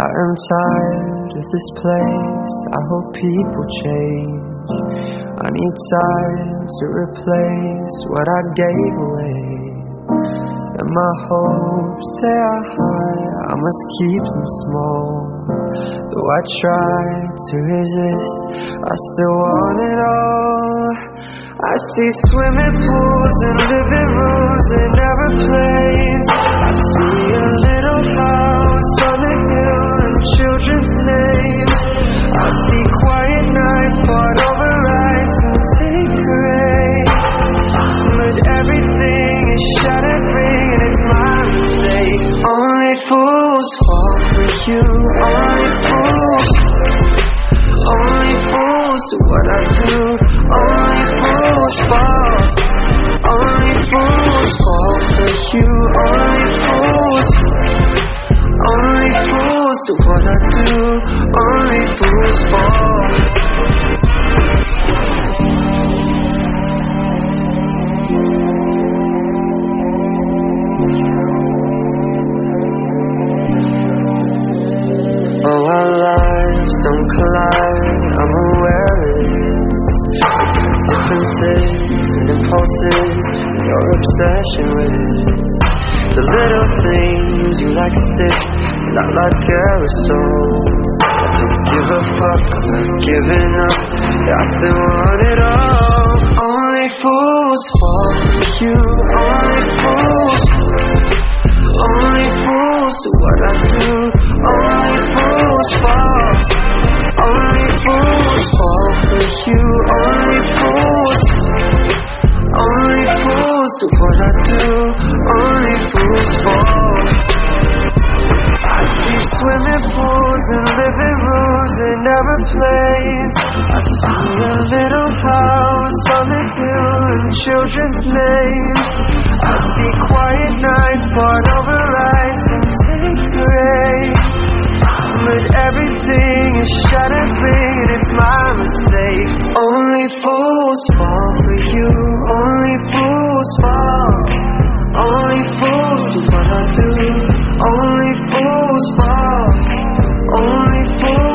I am tired of this place. I hope people change. I need time to replace what I gave away. And my hopes, they are high, I must keep them small. Though I try to resist, I still want it all. I see swimming pools and living rooms and airplanes. I see a little house on a hill and children's names. I see quiet nights fought over ice and take rain. But everything is shattering and it's my mistake. Only fools fall for you. Only fools. Only fools do what I do. Only fools fall. Only fools fall for you. Only fools. Only fools do what I do. Only fools fall. Oh, our lives don't collide, I'm aware of it. Differences and impulses, your obsession with it. The little things you like stick, not like aerosol. I don't give a fuck, I'm not giving up, I still want it all. Only fools fall for you, only fools. Only fools do what I do. Only fools fall. Only fools fall for you. Only fools. Only fools do what I do. Only fools fall. I see swimming pools and living rooms and airplanes. I see a little house on the hill and children's names. I see quiet nights fought over ice and take rain. But everything is shattering and it's my mistake. Only fools fall for you. Only fools fall. Only fools do what I do. Only fools fall. Only fools.